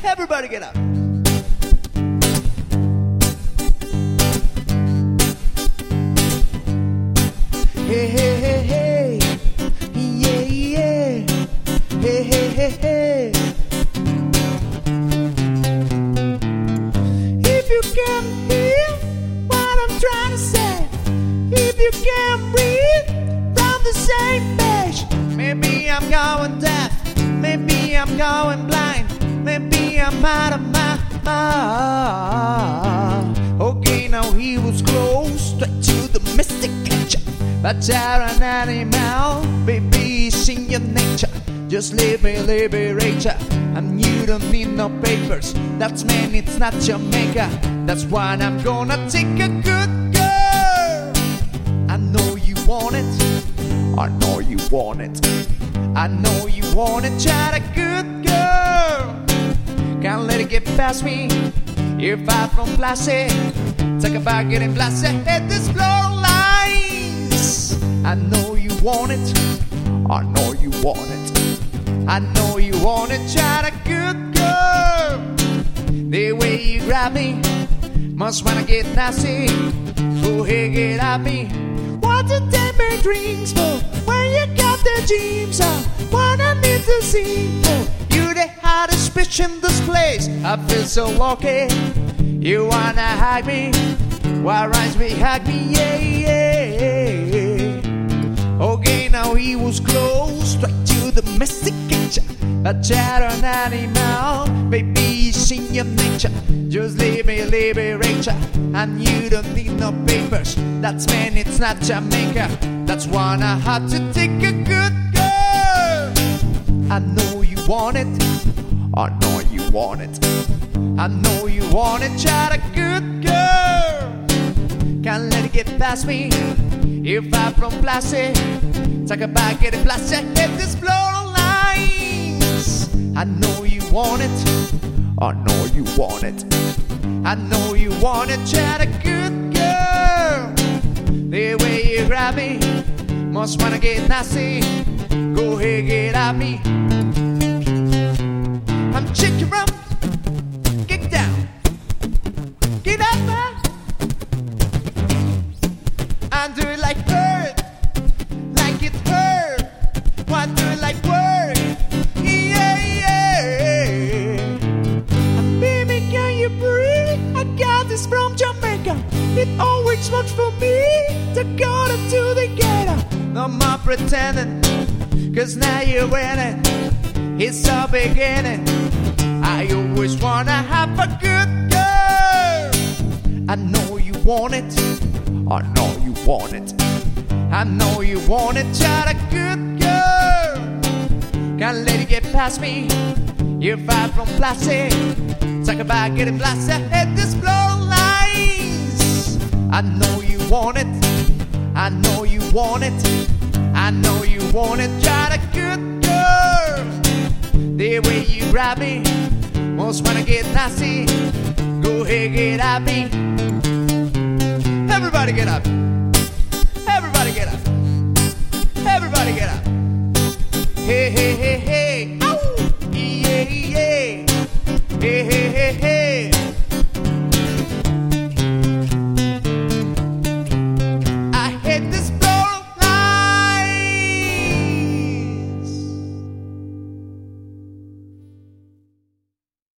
Everybody get up. Hey, hey, hey, hey. Yeah, yeah. Hey, hey, hey, hey. If you can hear what I'm trying to say, if you can breathe from the same page, maybe I'm going deaf, maybe I'm going blind, maybe I'm out of my mind. Okay, now he was close, straight to the mystic picture. But you're an animal, baby, it's in your nature. Just leave me, liberate ya. And you don't need no papers. That's man, it's not your maker. That's why I'm gonna take a good girl. I know you want it. I know you want it. I know you want it. Try a good girl. Can't let it get past me. You're far from plastic. Talk about getting blasted. Hit this floor lines. I know you want it. I know you want it. I know you want it. Try a good girl. The way you grab me, must wanna get nasty. Go ahead, get at me. What the temper drinks for? When you got the dreams on, what I need to see for? You the hottest bitch in this place. I feel so lucky. You wanna hug me? Why rhymes me hug me? Yeah, yeah, yeah. Okay, now he was close, straight to the mystic picture. But you're an animal, baby, it's in your nature. Just leave me, liberate ya. And you don't need no papers. That's man, it's not Jamaica. That's why I had to take a good girl. I know you want it. I know you want it. I know you want it. Try a good girl. Can't let it get past me. You're far from plastic. Talk about getting plastic. Hit this floor lines. I know you want it. I know you want it. I know you want it. Try a good girl. The way you grab me, must wanna get nasty. Go ahead, get at me. I'm chicken rum. Get down. Get up, man. And do it like hurt, like it hurt. Why do it like work? Yeah, yeah. And baby, can you breathe? I got this from Jamaica. It always works for me to go to together. No more pretending, cause now you're winning. It's a beginning. I always wanna have a good girl. I know you want it. I know you want it. I know you want it. Try a good girl. Can't let it get past me. You're far from plastic. Talk about getting blasted. Hit this floor lines. I know you want it. I know you want it. I know you want it. Try a good girl. The way you grab me, most wanna get nasty. Go ahead, get at me. Everybody get up. Everybody get up. Everybody get up. Hey, hey, hey, hey.